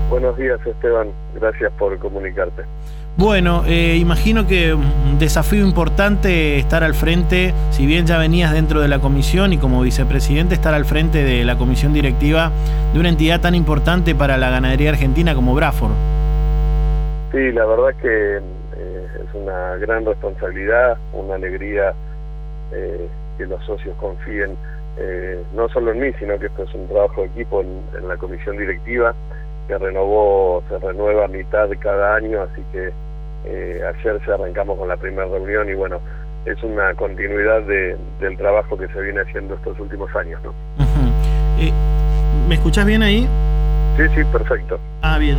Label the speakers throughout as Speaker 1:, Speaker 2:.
Speaker 1: Buenos días, Esteban. Gracias por comunicarte.
Speaker 2: Bueno, imagino que un desafío importante estar al frente, si bien ya venías dentro de la comisión y como vicepresidente, estar al frente de la comisión directiva de una entidad tan importante para la ganadería argentina como Braford.
Speaker 1: Sí, la verdad que es una gran responsabilidad, una alegría que los socios confíen no solo en mí, sino que esto es un trabajo de equipo en la comisión directiva que se renueva a mitad de cada año, así que ayer se arrancamos con la primera reunión y bueno, es una continuidad del trabajo que se viene haciendo estos últimos años, ¿no?
Speaker 2: ¿Me escuchás bien ahí?
Speaker 1: Sí, perfecto.
Speaker 2: Bien.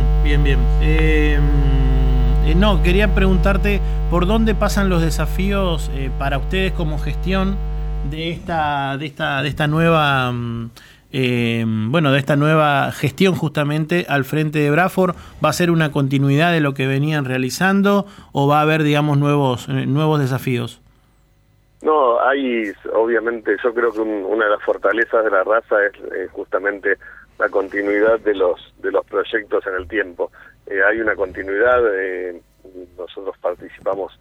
Speaker 2: No, quería preguntarte por dónde pasan los desafíos para ustedes como gestión de esta nueva de esta nueva gestión justamente al frente de Braford. ¿Va a ser una continuidad de lo que venían realizando o va a haber, digamos, nuevos desafíos?
Speaker 1: No, obviamente, yo creo que una de las fortalezas de la raza es justamente la continuidad de los proyectos en el tiempo. Hay una continuidad, nosotros participamos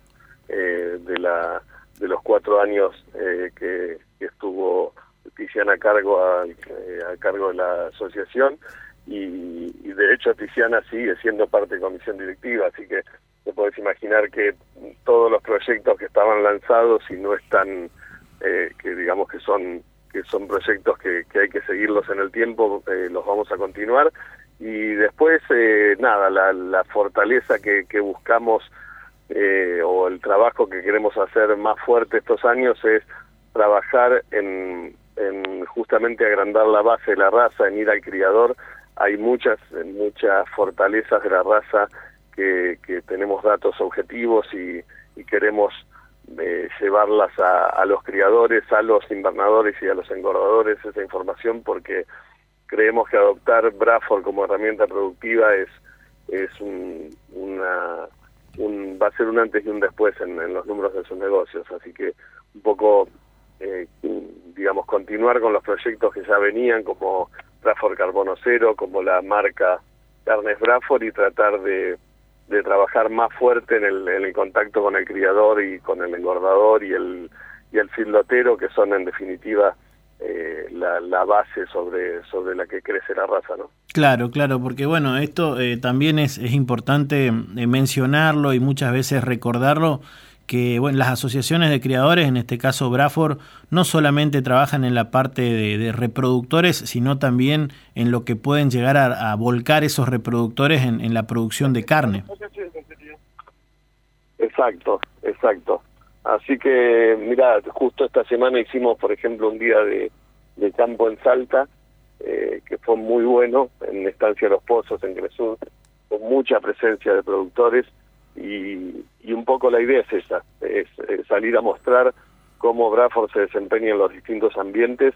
Speaker 1: de los 4 años que estuvo Tiziana a cargo de la asociación y de hecho Tiziana sigue siendo parte de comisión directiva, así que te podés imaginar que todos los proyectos que estaban lanzados y no están, que digamos que son proyectos que hay que seguirlos en el tiempo, los vamos a continuar. Y después, la fortaleza que buscamos o el trabajo que queremos hacer más fuerte estos años es trabajar en justamente agrandar la base de la raza, en ir al criador. Hay muchas fortalezas de la raza que tenemos datos objetivos y queremos llevarlas a los criadores, a los invernadores y a los engordadores esa información, porque creemos que adoptar Braford como herramienta productiva va a ser un antes y un después en los números de sus negocios, así que un poco continuar con los proyectos que ya venían, como Braford Carbono Cero, como la marca Carnes Braford, y tratar de trabajar más fuerte en el contacto con el criador y con el engordador y el feedlotero, que son en definitiva la base sobre la que crece la raza, ¿no?
Speaker 2: Claro, porque bueno, esto también es importante mencionarlo y muchas veces recordarlo, que bueno, las asociaciones de criadores, en este caso Braford, no solamente trabajan en la parte de reproductores, sino también en lo que pueden llegar a volcar esos reproductores en la producción de carne. Exacto.
Speaker 1: Así que, mira, justo esta semana hicimos, por ejemplo, un día de campo en Salta, que fue muy bueno, en Estancia Los Pozos, en Cresur, con mucha presencia de productores, y un poco la idea es esa, es salir a mostrar cómo Braford se desempeña en los distintos ambientes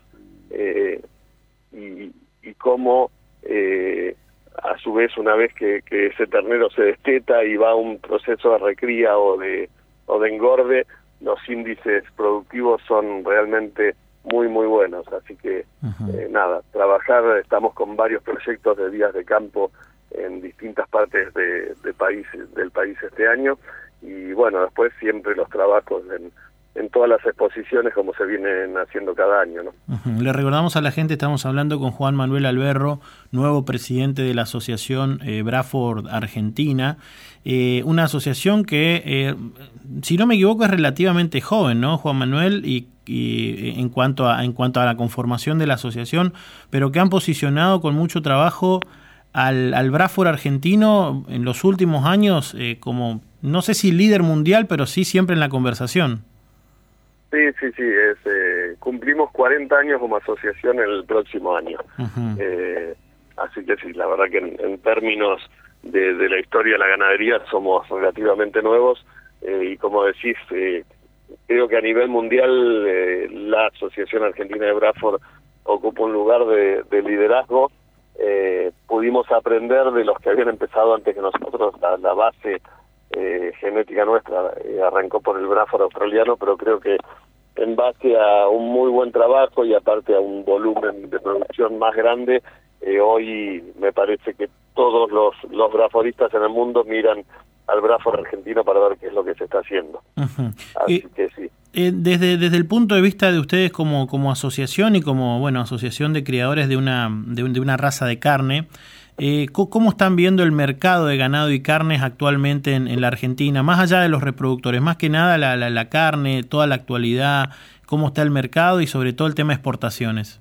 Speaker 1: y cómo a su vez, una vez que ese ternero se desteta y va a un proceso de recría o de engorde, los índices productivos son realmente muy buenos, así que trabajar. Estamos con varios proyectos de días de campo en distintas partes del país este año, y bueno, después siempre los trabajos en todas las exposiciones como se vienen haciendo cada año, ¿no?
Speaker 2: Le recordamos a la gente, estamos hablando con Juan Manuel Alberro, nuevo presidente de la asociación Braford Argentina, una asociación que, si no me equivoco, es relativamente joven, ¿no, Juan Manuel? Y en cuanto a la conformación de la asociación, pero que han posicionado con mucho trabajo al Braford argentino en los últimos años como, no sé si líder mundial, pero sí siempre en la conversación.
Speaker 1: Sí, cumplimos 40 años como asociación el próximo año. Así que sí, la verdad que en términos de la historia de la ganadería somos relativamente nuevos, y como decís, creo que a nivel mundial la Asociación Argentina de Braford ocupa un lugar de liderazgo. Pudimos aprender de los que habían empezado antes que nosotros. La base genética nuestra arrancó por el Braford australiano, pero creo que en base a un muy buen trabajo y aparte a un volumen de producción más grande, hoy me parece que todos los braforistas en el mundo miran al Braford argentino para ver qué es lo que se está haciendo.
Speaker 2: Uh-huh.
Speaker 1: Así que sí.
Speaker 2: Desde el punto de vista de ustedes como asociación y como asociación de criadores de una raza de carne, ¿cómo están viendo el mercado de ganado y carnes actualmente en la Argentina? Más allá de los reproductores, más que nada la carne, toda la actualidad, cómo está el mercado y sobre todo el tema de exportaciones.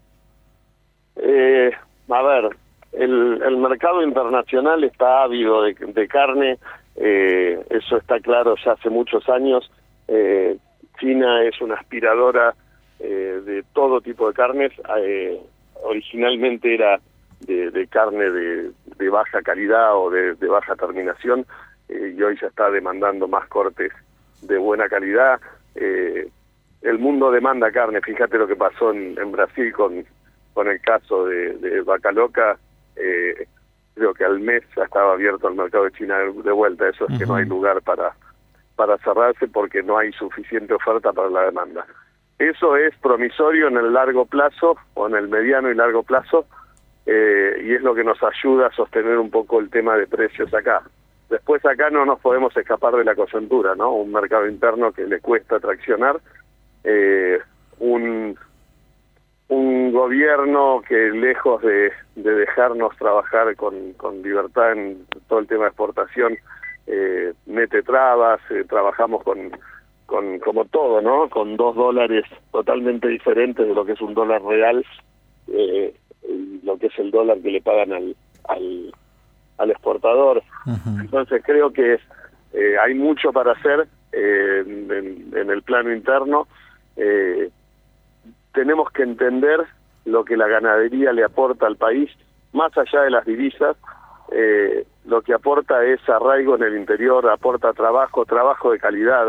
Speaker 1: A ver, el mercado internacional está ávido de carne, eso está claro ya hace muchos años. China es una aspiradora de todo tipo de carnes, originalmente era de carne de baja calidad o de baja terminación, y hoy ya está demandando más cortes de buena calidad. El mundo demanda carne, fíjate lo que pasó en Brasil con el caso de Vaca Loca. Creo que al mes ya estaba abierto el mercado de China de vuelta. Eso es uh-huh. Que no hay lugar para cerrarse porque no hay suficiente oferta para la demanda. Eso es promisorio en el largo plazo o en el mediano y largo plazo, y es lo que nos ayuda a sostener un poco el tema de precios acá. Después acá no nos podemos escapar de la coyuntura, ¿no? Un mercado interno que le cuesta traccionar, un gobierno que lejos de dejarnos trabajar con libertad en todo el tema de exportación, mete trabas. Trabajamos con como todo, ¿no? Con $2 totalmente diferentes de lo que es un dólar real, lo que es el dólar que le pagan al exportador. Uh-huh. Entonces creo que hay mucho para hacer en el plano interno. Tenemos que entender lo que la ganadería le aporta al país, más allá de las divisas. Lo que aporta es arraigo en el interior, aporta trabajo de calidad.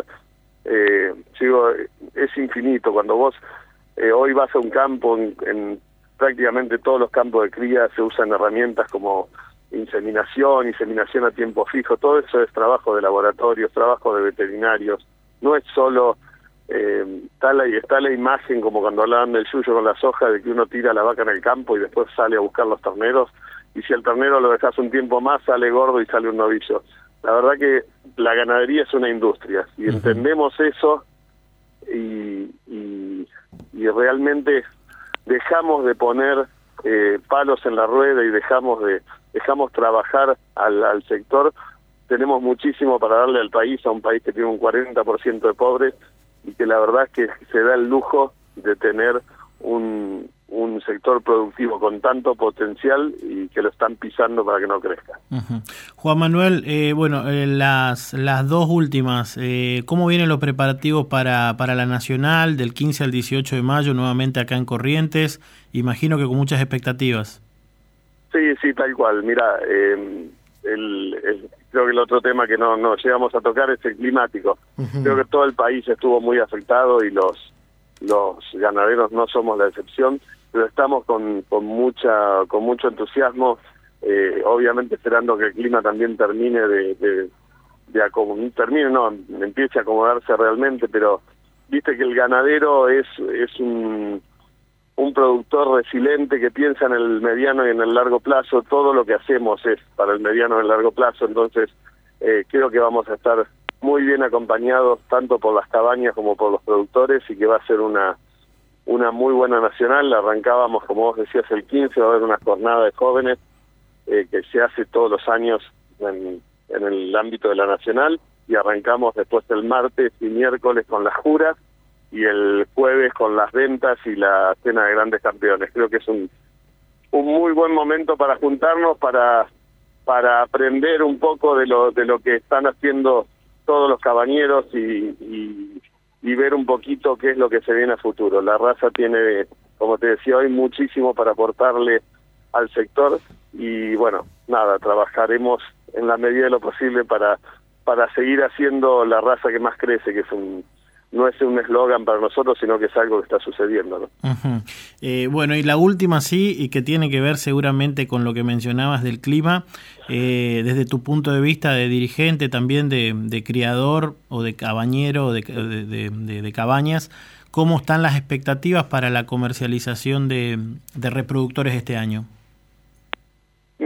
Speaker 1: Es infinito. Cuando vos hoy vas a un campo, en prácticamente todos los campos de cría se usan herramientas como inseminación a tiempo fijo. Todo eso es trabajo de laboratorios, trabajo de veterinarios. No es solo está la imagen, como cuando hablaban del yuyo con la soja, de que uno tira la vaca en el campo y después sale a buscar los terneros, y si el ternero lo dejas un tiempo más sale gordo y sale un novillo. La verdad que la ganadería es una industria, y entendemos eso, y realmente dejamos de poner palos en la rueda y dejamos trabajar al sector. Tenemos muchísimo para darle al país, a un país que tiene un 40% de pobres, y que la verdad es que se da el lujo de tener un sector productivo con tanto potencial y que lo están pisando para que no crezca.
Speaker 2: Uh-huh. Juan Manuel, las dos últimas, ¿cómo vienen los preparativos para la Nacional del 15 al 18 de mayo nuevamente acá en Corrientes? Imagino que con muchas expectativas.
Speaker 1: Sí, tal cual. Mira, creo que el otro tema que no llegamos a tocar es el climático. Uh-huh. Creo que todo el país estuvo muy afectado y los ganaderos no somos la excepción, pero estamos con mucho entusiasmo, obviamente esperando que el clima también empiece a acomodarse realmente, pero viste que el ganadero es un productor resiliente que piensa en el mediano y en el largo plazo. Todo lo que hacemos es para el mediano y el largo plazo, entonces creo que vamos a estar muy bien acompañados tanto por las cabañas como por los productores, y que va a ser una muy buena nacional. Arrancábamos, como vos decías, el 15, va a haber una jornada de jóvenes que se hace todos los años en el ámbito de la nacional, y arrancamos después el martes y miércoles con las juras, y el jueves con las ventas y la cena de grandes campeones. Creo que es un muy buen momento para juntarnos, para aprender un poco de lo que están haciendo todos los cabañeros y ver un poquito qué es lo que se viene a futuro. La raza tiene, como te decía hoy, muchísimo para aportarle al sector, y bueno, nada, trabajaremos en la medida de lo posible para seguir haciendo la raza que más crece, que no es un eslogan para nosotros, sino que es algo que está sucediendo, ¿no?
Speaker 2: Uh-huh. Bueno, y la última sí, y que tiene que ver seguramente con lo que mencionabas del clima, desde tu punto de vista de dirigente, también de criador o de cabañero o de cabañas, ¿cómo están las expectativas para la comercialización de reproductores este año?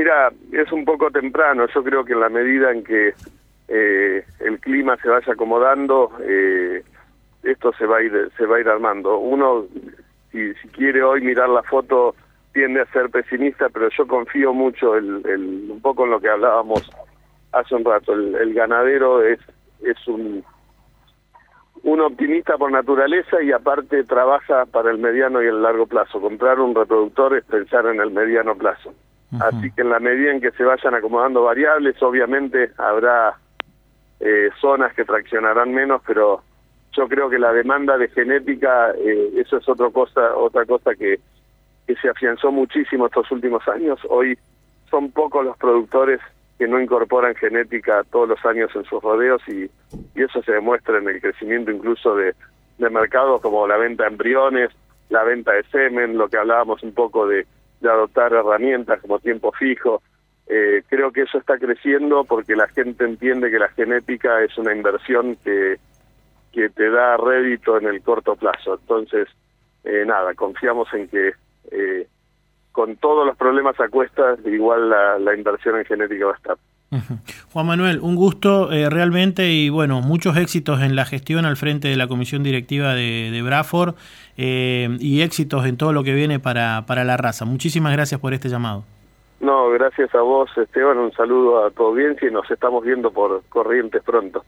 Speaker 1: Mira, es un poco temprano. Yo creo que en la medida en que el clima se vaya acomodando, esto se va a ir armando. Uno, si quiere hoy mirar la foto, tiende a ser pesimista, pero yo confío mucho un poco en lo que hablábamos hace un rato. El ganadero es un optimista por naturaleza y aparte trabaja para el mediano y el largo plazo. Comprar un reproductor es pensar en el mediano plazo. Así que en la medida en que se vayan acomodando variables, obviamente habrá zonas que traccionarán menos, pero yo creo que la demanda de genética, eso es otra cosa que se afianzó muchísimo estos últimos años. Hoy son pocos los productores que no incorporan genética todos los años en sus rodeos y eso se demuestra en el crecimiento incluso de mercados como la venta de embriones, la venta de semen, lo que hablábamos un poco de adoptar herramientas como tiempo fijo. Creo que eso está creciendo porque la gente entiende que la genética es una inversión que te da rédito en el corto plazo. Entonces, confiamos en que con todos los problemas a cuestas, igual la inversión en genética va a estar.
Speaker 2: Juan Manuel, un gusto realmente y bueno, muchos éxitos en la gestión al frente de la comisión directiva de Braford y éxitos en todo lo que viene para la raza. Muchísimas gracias por este llamado.
Speaker 1: No, gracias a vos, Esteban, un saludo a tu audiencia y nos estamos viendo por Corrientes pronto.